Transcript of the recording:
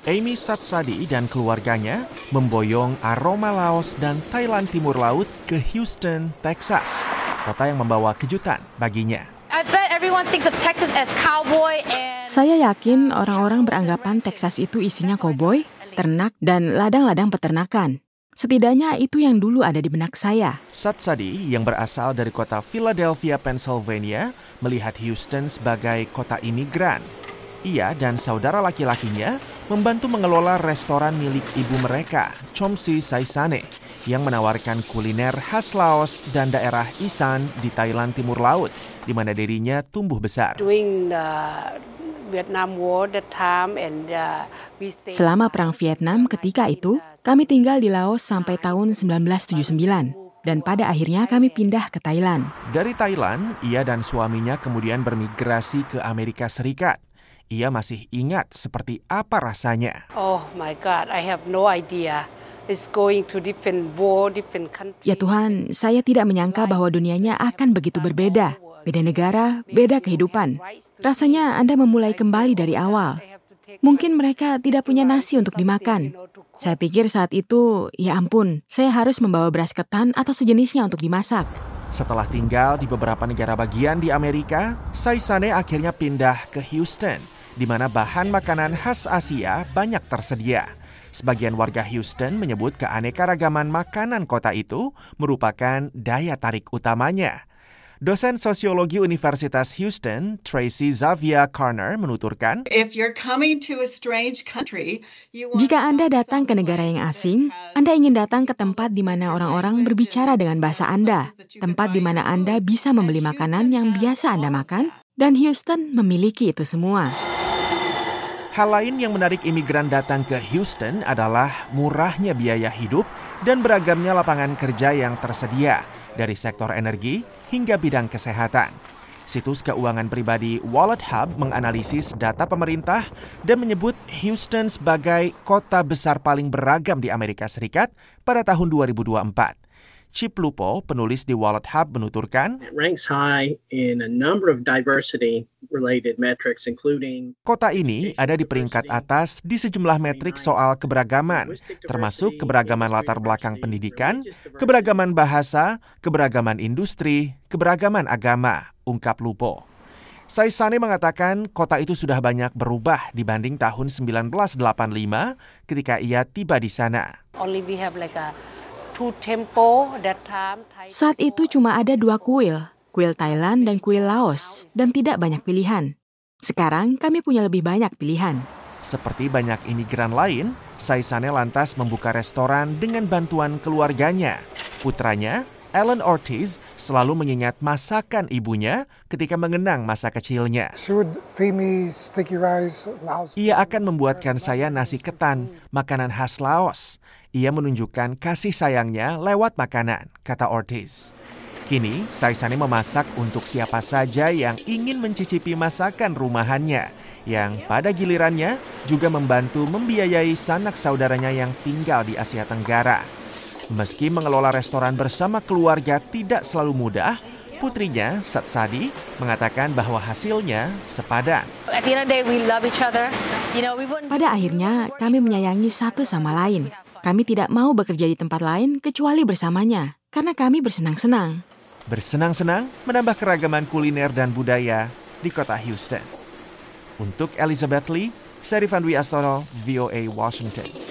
Amy Satsadi dan keluarganya memboyong aroma Laos dan Thailand Timur Laut ke Houston, Texas, kota yang membawa kejutan baginya. Saya yakin orang-orang beranggapan Texas itu isinya koboi, ternak, dan ladang-ladang peternakan. Setidaknya itu yang dulu ada di benak saya. Satsadi yang berasal dari kota Philadelphia, Pennsylvania, melihat Houston sebagai kota imigran. Ia dan saudara laki-lakinya membantu mengelola restoran milik ibu mereka, Chomsi Saisane, yang menawarkan kuliner khas Laos dan daerah Isan di Thailand Timur Laut, di mana dirinya tumbuh besar. Selama Perang Vietnam ketika itu, kami tinggal di Laos sampai tahun 1979. Dan pada akhirnya kami pindah ke Thailand. Dari Thailand, ia dan suaminya kemudian bermigrasi ke Amerika Serikat. Ia masih ingat seperti apa rasanya. Oh my God, I have no idea. It's going to different world, different country. Ya Tuhan, saya tidak menyangka bahwa dunianya akan begitu berbeda. Beda negara, beda kehidupan. Rasanya Anda memulai kembali dari awal. Mungkin mereka tidak punya nasi untuk dimakan. Saya pikir saat itu, ya ampun, saya harus membawa beras ketan atau sejenisnya untuk dimasak. Setelah tinggal di beberapa negara bagian di Amerika, Saisane akhirnya pindah ke Houston, di mana bahan makanan khas Asia banyak tersedia. Sebagian warga Houston menyebut keanekaragaman makanan kota itu merupakan daya tarik utamanya. Dosen sosiologi Universitas Houston, Tracy Xavier Carner, menuturkan, jika Anda datang ke negara yang asing, Anda ingin datang ke tempat di mana orang-orang berbicara dengan bahasa Anda, tempat di mana Anda bisa membeli makanan yang biasa Anda makan, dan Houston memiliki itu semua. Hal lain yang menarik imigran datang ke Houston adalah murahnya biaya hidup dan beragamnya lapangan kerja yang tersedia, dari sektor energi hingga bidang kesehatan. Situs keuangan pribadi Wallet Hub menganalisis data pemerintah dan menyebut Houston sebagai kota besar paling beragam di Amerika Serikat pada tahun 2024. Chip Lupo, penulis di Wallet Hub, menuturkan, kota ini ada di peringkat atas di sejumlah metrik soal keberagaman, termasuk keberagaman latar belakang pendidikan, keberagaman bahasa, keberagaman industri, keberagaman agama, ungkap Lupo. Saisane mengatakan kota itu sudah banyak berubah dibanding tahun 1985 ketika ia tiba di sana. Saat itu cuma ada 2 kuil Thailand dan kuil Laos, dan tidak banyak pilihan. Sekarang kami punya lebih banyak pilihan. Seperti banyak imigran lain, Saisane lantas membuka restoran dengan bantuan keluarganya. Putranya, Alan Ortiz, selalu mengingat masakan ibunya ketika mengenang masa kecilnya. Ia akan membuatkan saya nasi ketan, makanan khas Laos. Ia menunjukkan kasih sayangnya lewat makanan, kata Ortiz. Kini, Saisane memasak untuk siapa saja yang ingin mencicipi masakan rumahannya, yang pada gilirannya juga membantu membiayai sanak saudaranya yang tinggal di Asia Tenggara. Meski mengelola restoran bersama keluarga tidak selalu mudah, putrinya, Satsadi, mengatakan bahwa hasilnya sepadan. Pada akhirnya, kami menyayangi satu sama lain. Kami tidak mau bekerja di tempat lain kecuali bersamanya, karena kami bersenang-senang. Bersenang-senang menambah keragaman kuliner dan budaya di kota Houston. Untuk Elizabeth Lee, Serifan Dwi Astono, VOA Washington.